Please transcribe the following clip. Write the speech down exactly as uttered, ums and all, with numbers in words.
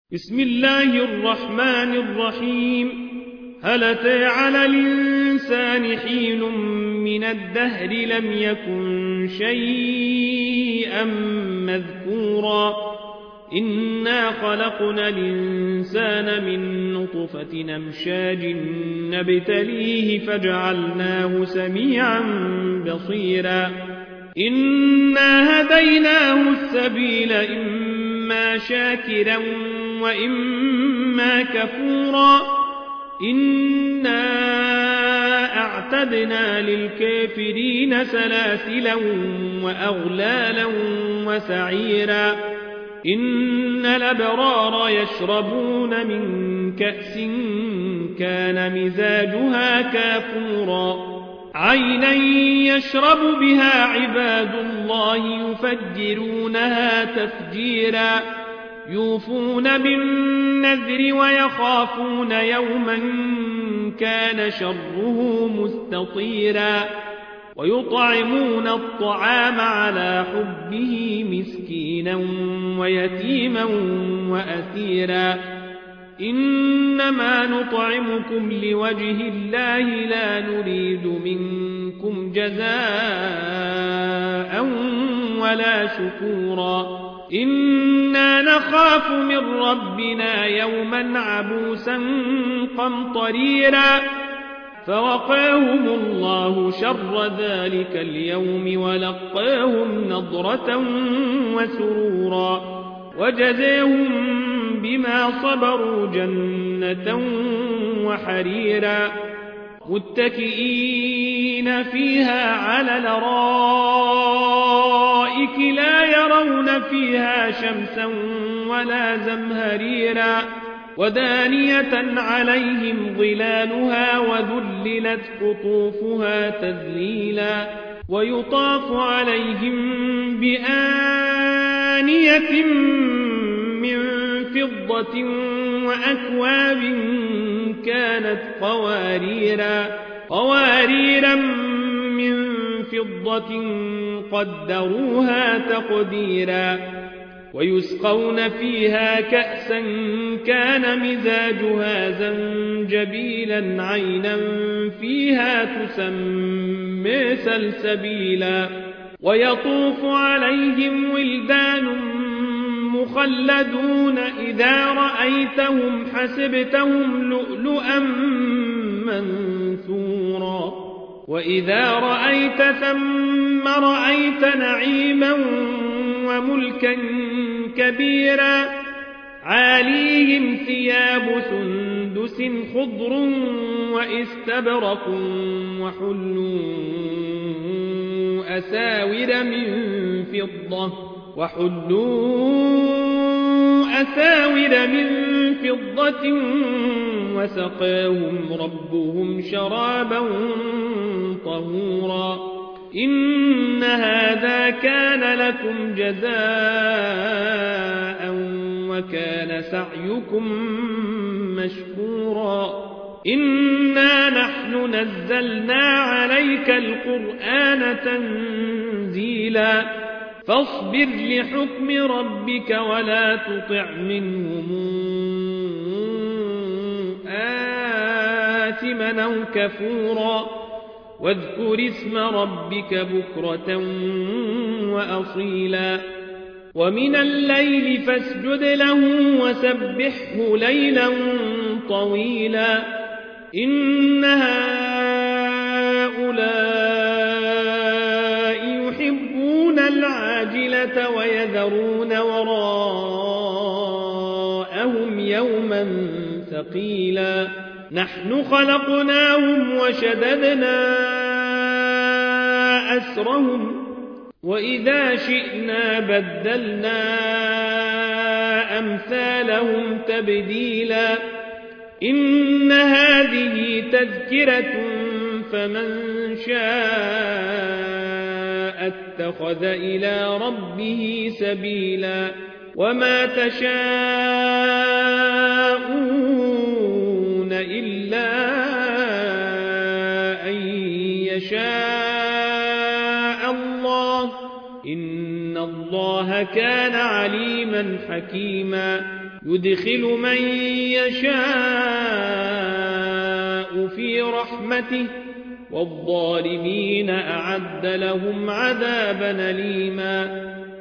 بسم الله الرحمن الرحيم. هل أتى على الإنسان حين من الدهر لم يكن شيئا مذكورا إنا خلقنا الإنسان من نطفة أمشاج نبتليه فجعلناه سميعا بصيرا إنا هديناه السبيل إما شاكرا وإما كفورا إنا أعتدنا للكافرين سلاسلا وأغلالا وسعيرا إن الأبرار يشربون من كأس كان مزاجها كافورا عينا يشرب بها عباد الله يفجرونها تفجيرا يوفون بالنذر ويخافون يوما كان شره مستطيرا ويطعمون الطعام على حبه مسكينا ويتيما وأسيرا إنما نطعمكم لوجه الله لا نريد منكم جزاء ولا شكورا إنا نخاف من ربنا يوما عبوسا قمطريرا فوقاهم الله شر ذلك اليوم ولقاهم نضرة وسرورا وجزاهم بما صبروا جنة وحريرا متكئين فيها على الأرائك لا يرون فيها شمسا ولا زمهريرا ودانية عليهم ظلالها وذللت قطوفها تذليلا ويطاف عليهم بآنية من فضة وأكواب كانت قواريرا قواريرا من فضة قدروها تقديرا ويسقون فيها كأسا كان مزاجها زنجبيلا عينا فيها تسمى سلسبيلا ويطوف عليهم ولدان مخلدون إذا رأيتهم حسبتهم لؤلؤا منثورا وإذا رأيت ثم رأيت نعيما وملكا كبيرا عاليهم ثياب سندس خضر وإستبرق وحلوا أساور من فضة وحلوا أساور من فضة وسقاهم ربهم شرابا طهورا إن هذا كان لكم جزاء وكان سعيكم مشكورا إنا نحن نزلنا عليك القرآن تنزيلا فاصبر لحكم ربك ولا تطع منهم آثما أو كفورا واذكر اسم ربك بكرة وأصيلا ومن الليل فاسجد له وسبحه ليلا طويلا إن هؤلاء يحبون العاجلة ويذرون وراءهم يوما ثقيلا نحن خلقناهم وشددنا أسرهم وإذا شئنا بدلنا أمثالهم تبديلا إن هذه تذكرة فمن شاء اتخذ إلى ربه سبيلا وما تشاءون إلا أن يشاء الله إن الله كان عليما حكيما يدخل من يشاء في رحمته والظالمين أعد لهم عذابا أليما